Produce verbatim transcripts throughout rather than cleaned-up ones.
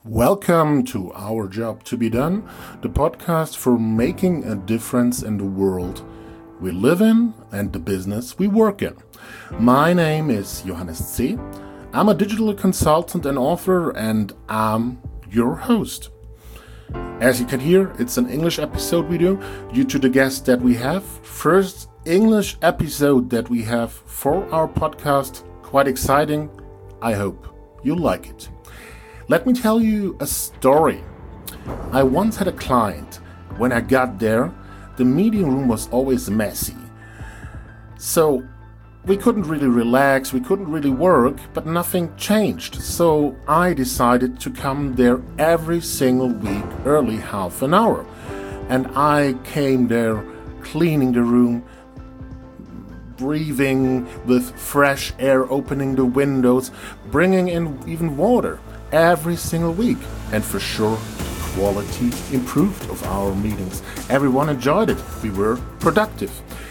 Welcome to Our Job to Be Done, the podcast for making a difference in the world we live in and the business we work in. My name is Johannes C. I'm a digital consultant and author, and I'm your host. As you can hear, it's an English episode we do due to the guests that we have. First English episode that we have for our podcast. Quite exciting. I hope you like it. Let me tell you a story. I once had a client. When I got there, the meeting room was always messy. So we couldn't really relax, we couldn't really work, but nothing changed. So I decided to come there every single week, early half an hour. And I came there cleaning the room, breathing with fresh air, opening the windows, bringing in even water. Every single week, and for sure quality improved of our meetings. Everyone enjoyed it. We were productive.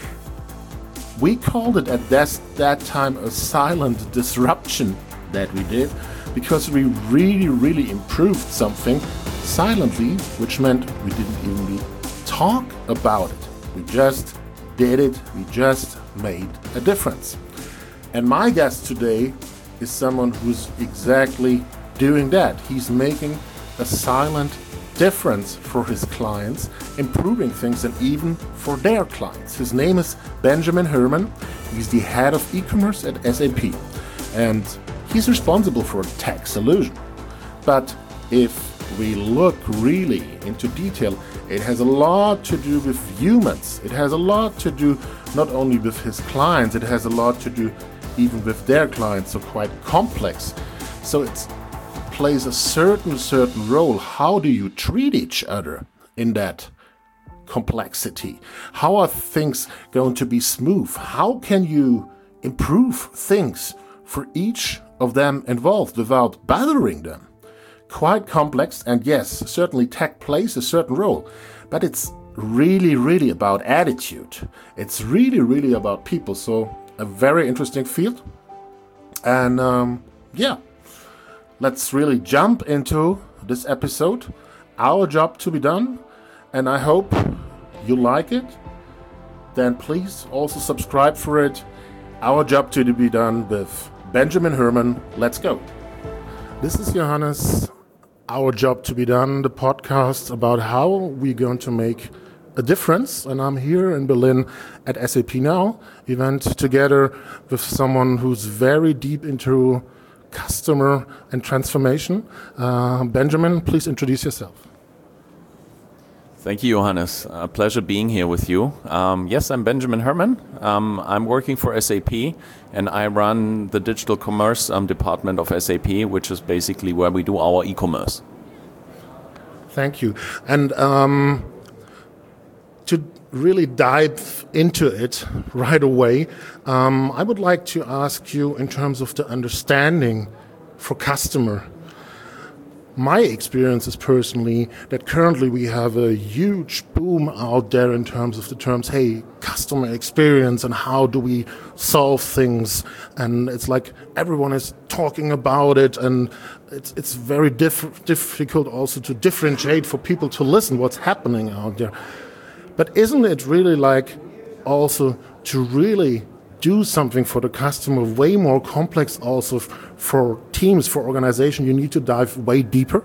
We called it at that, that time a silent disruption that we did, because we really really improved something silently, which meant we didn't even talk about it. We just did it. We just made a difference. And my guest today is someone who's exactly doing that. He's making a silent difference for his clients, improving things, and even for their clients. His name is Benjamin Herman. He's the head of e-commerce at S A P, and he's responsible for tech solution. But if we look really into detail, it has a lot to do with humans. It has a lot to do not only with his clients, it has a lot to do even with their clients, so quite complex. So it's plays a certain certain role. How do you treat each other in that complexity? How are things going to be smooth? How can you improve things for each of them involved without bothering them? Quite complex, and yes, certainly tech plays a certain role, but it's really really about attitude. It's really really about people. So a very interesting field, and um, yeah. Let's really jump into this episode, Our Job to Be Done, and I hope you like it. Then please also subscribe for it. Our Job to Be Done with Benjamin Herman. Let's go. This is Johannes, Our Job to Be Done, the podcast about how we're going to make a difference. And I'm here in Berlin at S A P Now event together with someone who's very deep into customer and transformation. Uh, Benjamin, please introduce yourself. Thank you, Johannes. A pleasure being here with you. Um, yes, I'm Benjamin Herman. Um, I'm working for S A P, and I run the digital commerce um, department of S A P, which is basically where we do our e-commerce. Thank you. And um, to really dive into it right away, um, I would like to ask you in terms of the understanding for customer. My experience is personally that currently we have a huge boom out there in terms of the terms, hey, customer experience and how do we solve things. And it's like everyone is talking about it, and it's it's very diff- difficult also to differentiate for people to listen what's happening out there. But isn't it really like also to really do something for the customer way more complex also f- for teams, for organization? You need to dive way deeper?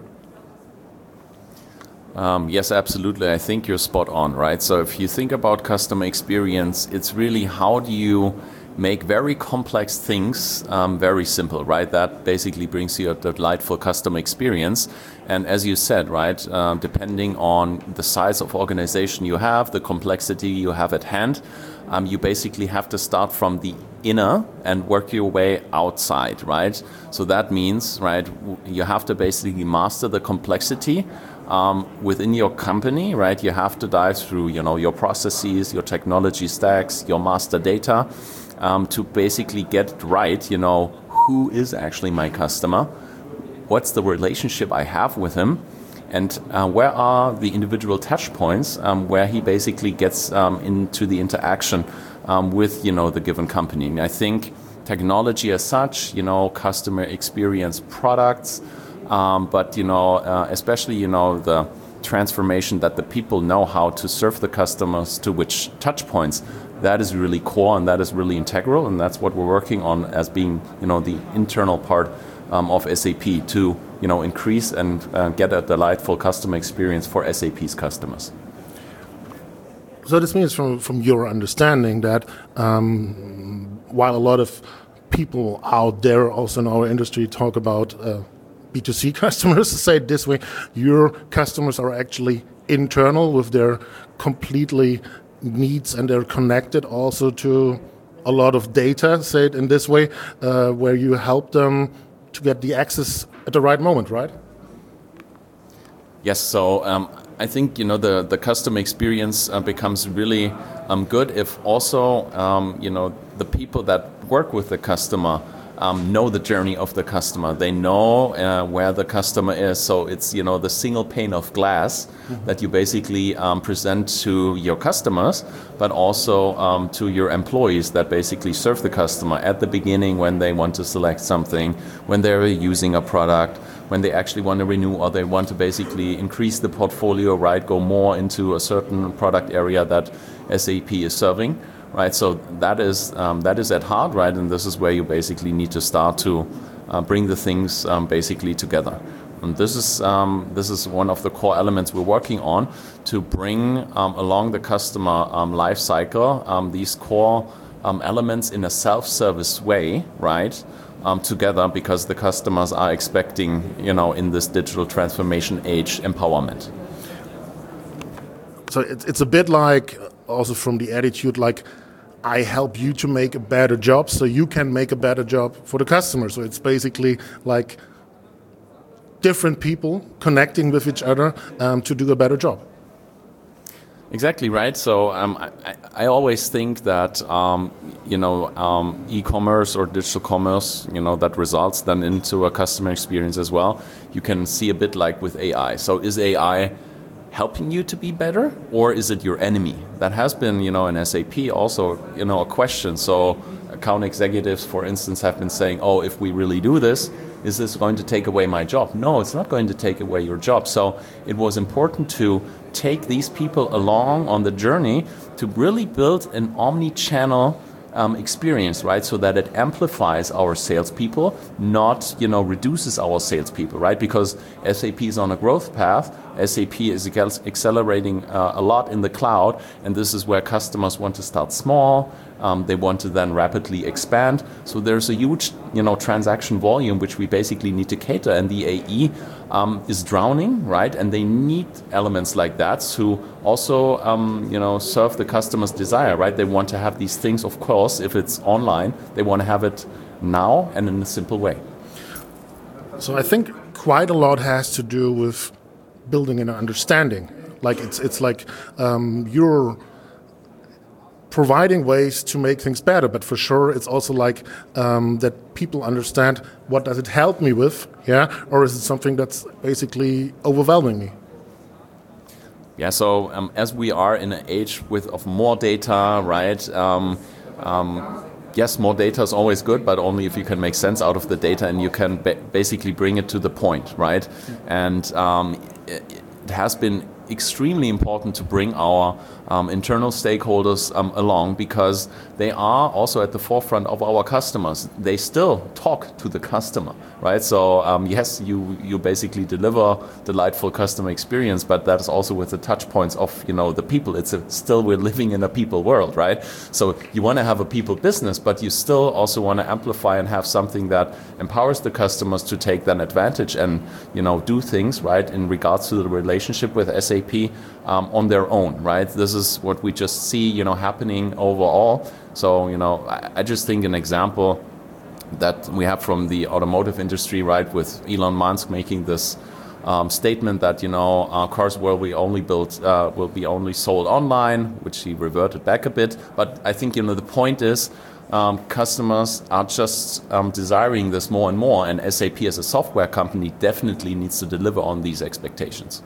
Um, yes, absolutely. I think you're spot on, right? So if you think about customer experience, it's really how do you make very complex things um, very simple, right? That basically brings you a delightful customer experience. And as you said, right, uh, depending on the size of organization you have, the complexity you have at hand, um, you basically have to start from the inner and work your way outside, right? So that means, right, you have to basically master the complexity um, within your company, right? You have to dive through, you know, your processes, your technology stacks, your master data, Um, to basically get it right, you know, who is actually my customer, what's the relationship I have with him, and uh, where are the individual touch points um, where he basically gets um, into the interaction um, with, you know, the given company. And I think technology as such, you know, customer experience products, Um, but you know, uh, especially you know the transformation that the people know how to serve the customers to which touch points. That is really core and that is really integral, and that's what we're working on as being you know the internal part um, of S A P to you know increase and uh, get a delightful customer experience for S A P's customers. So this means, from from your understanding, that um, while a lot of people out there, also in our industry, talk about uh, B two C customers, to say it this way, your customers are actually internal with their completely needs, and they're connected also to a lot of data, say it in this way, uh, where you help them to get the access at the right moment, right? Yes, so um, I think you know the, the customer experience uh, becomes really um, good if also um, you know the people that work with the customer um, know the journey of the customer. They know uh, where the customer is. So it's you know the single pane of glass mm-hmm. that you basically um, present to your customers, but also um, to your employees that basically serve the customer at the beginning when they want to select something, when they're using a product, when they actually want to renew or they want to basically increase the portfolio, right, go more into a certain product area that S A P is serving, right? So that is um, that is at heart, right? And this is where you basically need to start to uh, bring the things um, basically together. And this is um, this is one of the core elements we're working on to bring um, along the customer um, life cycle um, these core um, elements in a self-service way, right? Um, together, because the customers are expecting, you know, in this digital transformation age, empowerment. So it's it's a bit like, also from the attitude, like, I help you to make a better job so you can make a better job for the customer. So it's basically like different people connecting with each other um, to do a better job. Exactly right. So um, I, I always think that um, you know um, e-commerce or digital commerce, you know, that results then into a customer experience as well. You can see a bit like with A I. So is A I helping you to be better, or is it your enemy? That has been, you know, in S A P also, you know, a question. So account executives, for instance, have been saying, "Oh, if we really do this, is this going to take away my job?" No, it's not going to take away your job. So it was important to take these people along on the journey to really build an omni-channel um, experience, right? So that it amplifies our salespeople, not, you know, reduces our salespeople, right? Because S A P is on a growth path. S A P is accelerating uh, a lot in the cloud, and this is where customers want to start small. Um, they want to then rapidly expand. So there's a huge, you know, transaction volume which we basically need to cater, and the A E um, is drowning, right? And they need elements like that to also, um, you know, serve the customer's desire, right? They want to have these things, of course, if it's online, they want to have it now and in a simple way. So I think quite a lot has to do with building an understanding. Like it's it's like um, you're providing ways to make things better, but for sure it's also like um, that people understand, what does it help me with, yeah, or is it something that's basically overwhelming me? Yeah, so um, as we are in an age with of more data, right? Um, um, yes, more data is always good, but only if you can make sense out of the data and you can ba- basically bring it to the point, right? Yeah. And um, it, it has been extremely important to bring our um, internal stakeholders um, along, because they are also at the forefront of our customers. They still talk to the customer, right? So um, yes, you you basically deliver delightful customer experience, but that is also with the touch points of, you know, the people. It's a, still we're living in a people world, right? So you want to have a people business, but you still also want to amplify and have something that empowers the customers to take that advantage and, you know, do things, right, in regards to the relationship with S A P um, on their own, right? This is what we just see, you know, happening overall. So, you know, I, I just think an example that we have from the automotive industry, right, with Elon Musk making this um, statement that, you know, uh, cars will be only built, uh, will be only sold online, which he reverted back a bit. But I think, you know, the point is, um, customers are just um, desiring this more and more, and S A P as a software company definitely needs to deliver on these expectations.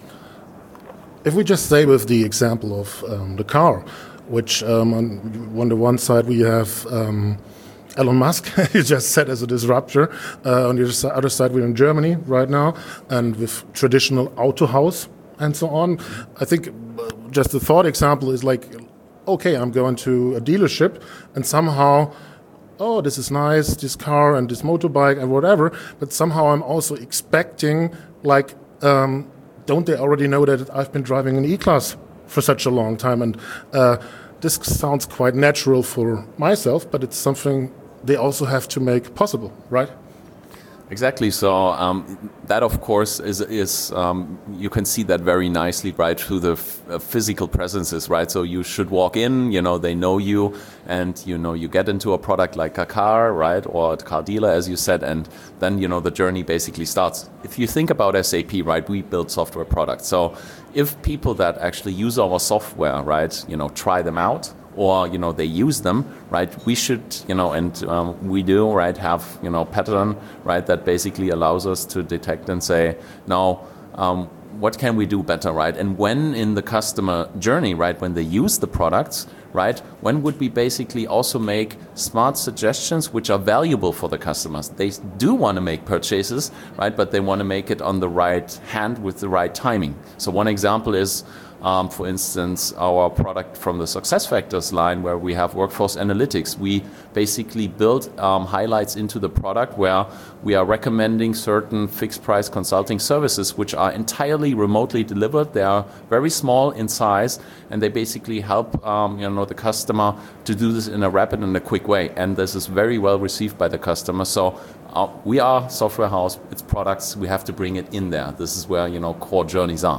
If we just stay with the example of um, the car, which um, on, on the one side we have um, Elon Musk, you just said, as a disruptor. Uh, on the other side, we're in Germany right now, and with traditional Autohaus and so on. I think just the thought example is like, okay, I'm going to a dealership, and somehow, oh, this is nice, this car and this motorbike and whatever, but somehow I'm also expecting, like, um, don't they already know that I've been driving an E-Class for such a long time? And uh, this sounds quite natural for myself, but it's something they also have to make possible, right? Exactly. So um, that, of course, is is um, you can see that very nicely, right, through the f- uh, physical presences, right? So you should walk in, you know, they know you, and you know you get into a product like a car, right, or a car dealer, as you said, and then you know the journey basically starts. If you think about S A P, right, we build software products. So if people that actually use our software, right, you know, try them out, or you know they use them, right? We should, you know, and um, we do, right, have you know pattern, right, that basically allows us to detect and say, now, um, what can we do better, right? And when in the customer journey, right, when they use the products, right, when would we basically also make smart suggestions which are valuable for the customers? They do want to make purchases, right, but they want to make it on the right hand with the right timing. So one example is, Um, for instance, our product from the SuccessFactors line, where we have workforce analytics. We basically build um, highlights into the product where we are recommending certain fixed price consulting services which are entirely remotely delivered. They are very small in size, and they basically help um, you know the customer to do this in a rapid and a quick way. And this is very well received by the customer. So uh, we are software house. It's products. We have to bring it in there. This is where you know core journeys are.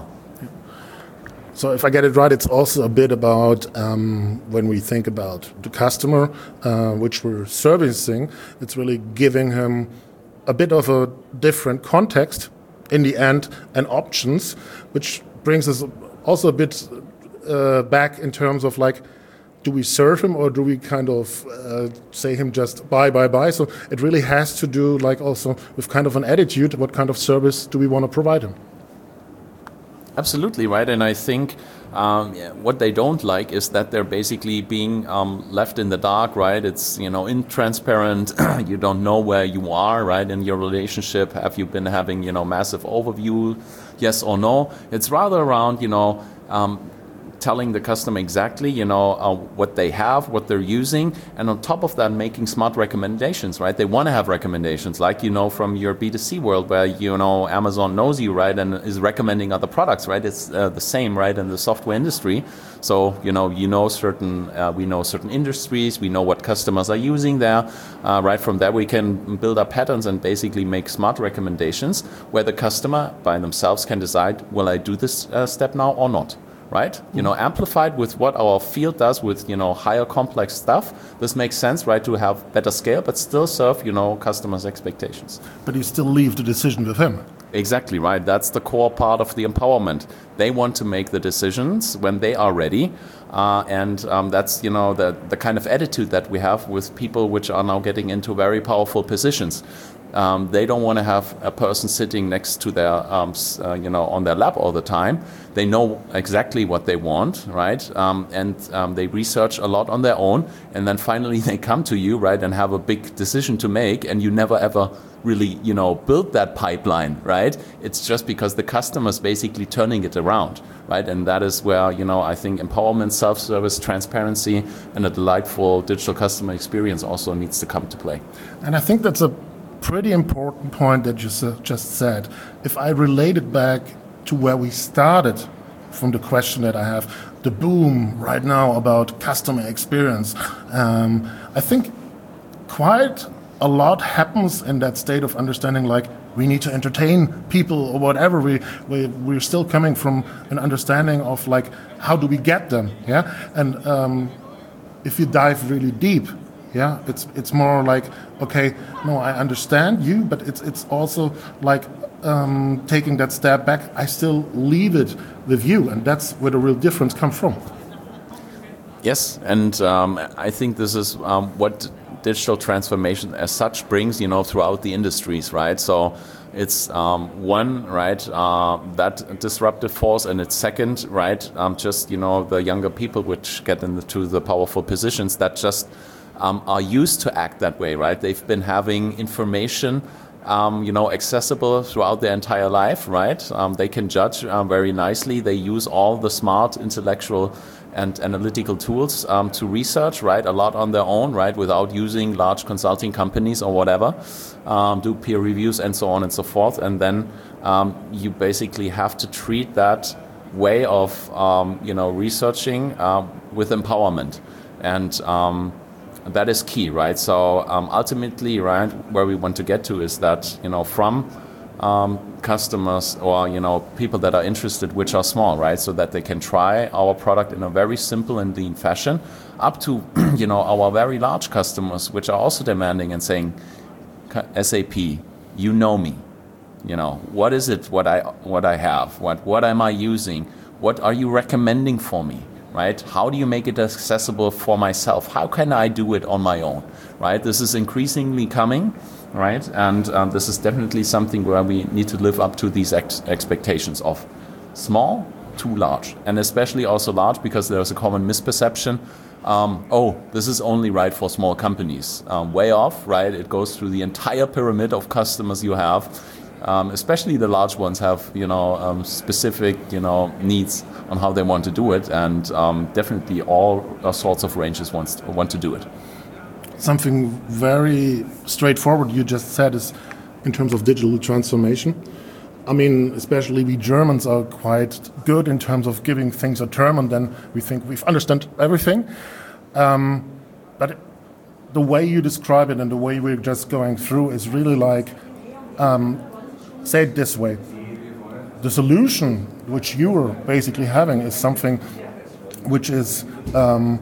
So if I get it right, it's also a bit about um, when we think about the customer, uh, which we're servicing, it's really giving him a bit of a different context in the end and options, which brings us also a bit uh, back in terms of like, do we serve him or do we kind of uh, say him just bye, bye, bye? So it really has to do like also with kind of an attitude, what kind of service do we want to provide him? Absolutely, right. And I think um, yeah, what they don't like is that they're basically being um, left in the dark, right? It's, you know, intransparent. You don't know where you are, right, in your relationship. Have you been having, you know, massive overview, yes or no? It's rather around, you know, um, telling the customer exactly, you know, uh, what they have, what they're using, and on top of that, making smart recommendations, right? They want to have recommendations, like, you know, from your B two C world, where, you know, Amazon knows you, right, and is recommending other products, right? It's uh, the same, right, in the software industry. So, you know, you know certain, uh, we know certain industries, we know what customers are using there, uh, right? From there, we can build up patterns and basically make smart recommendations where the customer by themselves can decide, will I do this uh, step now or not? Right? You know, amplified with what our field does with, you know, higher complex stuff. This makes sense, right, to have better scale, but still serve, you know, customers' expectations. But you still leave the decision with him. Exactly, right. That's the core part of the empowerment. They want to make the decisions when they are ready. Uh, and um, that's, you know, the, the kind of attitude that we have with people which are now getting into very powerful positions. Um, they don't want to have a person sitting next to their, um, uh, you know, on their lap all the time. They know exactly what they want, right? Um, and um, they research a lot on their own. And then finally they come to you, right, and have a big decision to make. And you never ever really, you know, build that pipeline, right? It's just because the customer's basically turning it around, right? And that is where, you know, I think empowerment, self-service, transparency, and a delightful digital customer experience also needs to come to play. And I think that's a pretty important point that you just said. If I relate it back to where we started from the question that I have, the boom right now about customer experience, um, I think quite a lot happens in that state of understanding, like we need to entertain people or whatever. We, we, we're still coming from an understanding of like, how do we get them? Yeah. And um, if you dive really deep, yeah, it's it's more like, okay, no, I understand you, but it's it's also like um, taking that step back. I still leave it with you, and that's where the real difference comes from. Yes, and um, I think this is um, what digital transformation as such brings, you know, throughout the industries, right? So it's um, one, right, uh, that disruptive force, and it's second, right, um, just, you know, the younger people which get into the powerful positions that just um, are used to act that way, right? They've been having information Um, you know, accessible throughout their entire life, right? Um, they can judge um, very nicely. They use all the smart intellectual and analytical tools um, to research, right? A lot on their own, right? Without using large consulting companies or whatever, um, do peer reviews and so on and so forth. And then um, you basically have to treat that way of, um, you know, researching uh, with empowerment. And um, that is key, right? So um, ultimately, right, where we want to get to is that, you know, from um, customers or, you know, people that are interested, which are small, right, so that they can try our product in a very simple and lean fashion, up to, you know, our very large customers, which are also demanding and saying, S A P, you know me, you know, what is it, what I, what I have, what, what am I using, what are you recommending for me? Right? How do you make it accessible for myself? How can I do it on my own? Right? This is increasingly coming, right? And um, this is definitely something where we need to live up to these ex expectations of small to large, and especially also large because there's a common misperception. Um, oh, this is only right for small companies. Um, way off, right? It goes through the entire pyramid of customers you have. Um, especially the large ones have, you know, um, specific, you know, needs on how they want to do it, and um, definitely all sorts of ranges wants to, want to do it. Something very straightforward you just said is in terms of digital transformation. I mean, especially we Germans are quite good in terms of giving things a term, and then we think we've understood everything. Um, but the way you describe it and the way we're just going through is really like, um, say it this way, the solution which you are basically having is something which is um,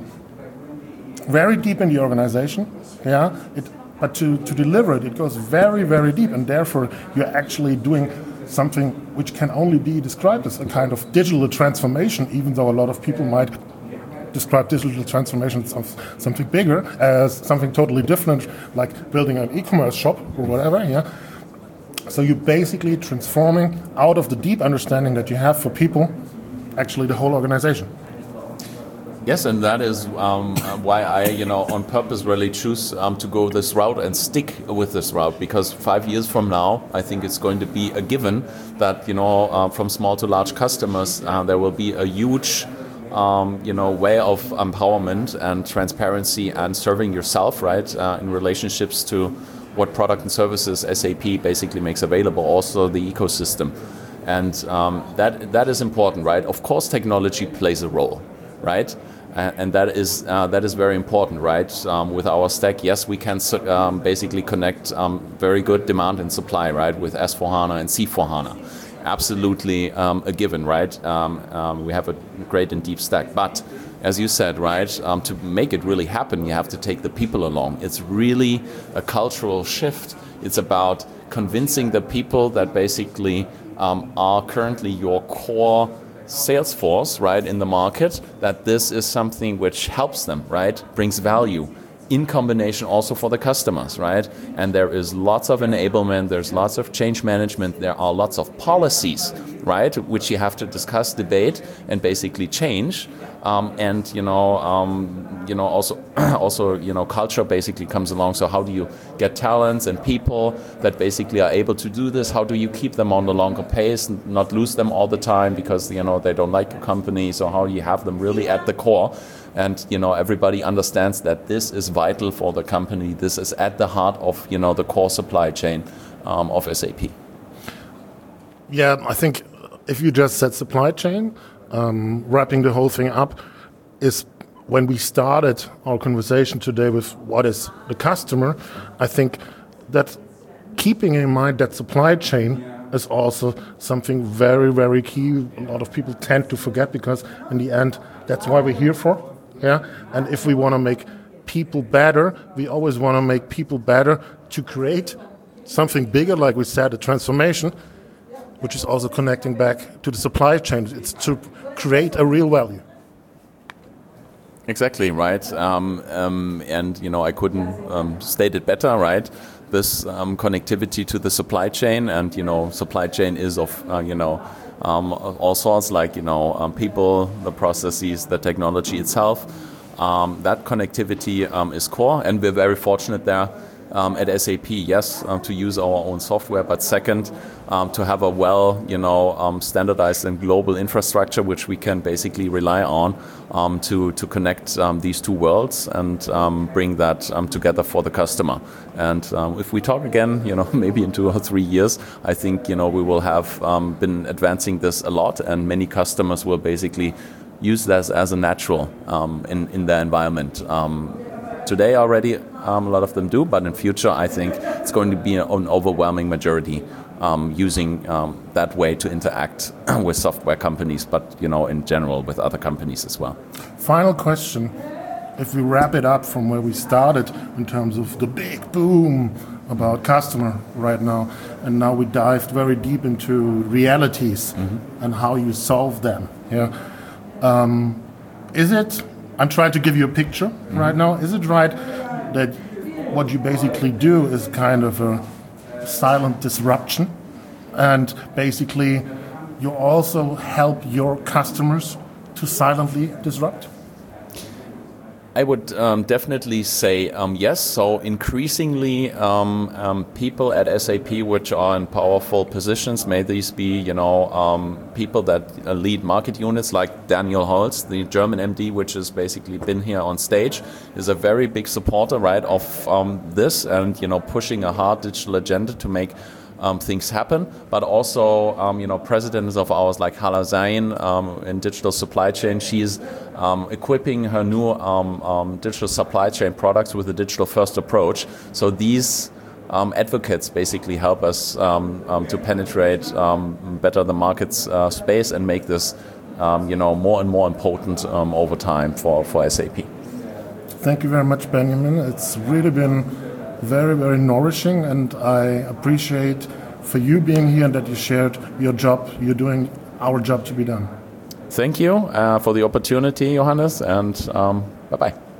very deep in the organization, yeah. It, but to, to deliver it, it goes very, very deep, and therefore you're actually doing something which can only be described as a kind of digital transformation, even though a lot of people might describe digital transformation as something bigger, as something totally different, like building an e-commerce shop or whatever, yeah. So you're basically transforming out of the deep understanding that you have for people, actually the whole organization. Yes, and that is um, why I, you know, on purpose really choose um, to go this route and stick with this route, because five years from now, I think it's going to be a given that, you know, uh, from small to large customers, uh, there will be a huge, um, you know, way of empowerment and transparency and serving yourself, right, uh, in relationships to what product and services S A P basically makes available, also the ecosystem. And um, that that is important, right? Of course, technology plays a role, right? Uh, and that is uh, that is very important, right? Um, with our stack, yes, we can um, basically connect um, very good demand and supply, right, with S four HANA and C four HANA. Absolutely um, a given, right? Um, um, we have a great and deep stack, but as you said, right, um, to make it really happen, you have to take the people along. It's really a cultural shift. It's about convincing the people that basically um, are currently your core sales force, right, in the market, that this is something which helps them, right, brings value, in combination also for the customers, right? And there is lots of enablement, there's lots of change management, there are lots of policies, right, which you have to discuss, debate, and basically change. Um, and you know, um, you know, also, also, you know, culture basically comes along. So how do you get talents and people that basically are able to do this? How do you keep them on the longer pace and not lose them all the time because, you know, they don't like your company? So how do you have them really at the core? And, you know, everybody understands that this is vital for the company. This is at the heart of, you know, the core supply chain um, of S A P. Yeah, I think if you just said supply chain, um, wrapping the whole thing up is when we started our conversation today with what is the customer, I think that keeping in mind that supply chain is also something very, very key. A lot of people tend to forget because in the end, that's why we're here for. Yeah, and if we want to make people better, we always want to make people better to create something bigger, like we said, a transformation, which is also connecting back to the supply chain. It's to create a real value. Exactly, right. Um, um, and, you know, I couldn't um, state it better, right? This um, connectivity to the supply chain, and, you know, supply chain is of, uh, you know, Um, all sorts, like, you know, um, people, the processes, the technology itself, Um, that connectivity um, is core, and we're very fortunate there um, at S A P. Yes, um, to use our own software, but second, um, to have a well, you know, um, standardized and global infrastructure which we can basically rely on um, to to connect um, these two worlds and um, bring that um, together for the customer. And um, if we talk again, you know, maybe in two or three years, I think you know we will have um, been advancing this a lot, and many customers will basically use this as a natural um, in, in their environment. Um, today already, um, a lot of them do, but in future, I think it's going to be an overwhelming majority um, using um, that way to interact with software companies, but you know, in general with other companies as well. Final question. If we wrap it up from where we started in terms of the big boom about customer right now, and now we dived very deep into realities mm-hmm. and how you solve them. Yeah. Um, is it, I'm trying to give you a picture mm-hmm. right now, is it right that what you basically do is kind of a silent disruption, and basically you also help your customers to silently disrupt? I would um, definitely say um, yes. So increasingly, um, um, people at S A P which are in powerful positions, may these be, you know, um, people that uh, lead market units like Daniel Holz, the German M D, which has basically been here on stage, is a very big supporter, right, of um, this, and you know, pushing a hard digital agenda to make Um, things happen, but also um, you know, presidents of ours like Hala Zain um, in digital supply chain. She's um, equipping her new um, um, digital supply chain products with a digital first approach. So these um, advocates basically help us um, um, to penetrate um, better the market's uh, space and make this um, you know, more and more important um, over time for, for S A P. Thank you very much, Benjamin. It's really been very, very nourishing, and I appreciate for you being here and that you shared your job. You're doing our job to be done. Thank you uh, for the opportunity, Johannes, and um, bye-bye.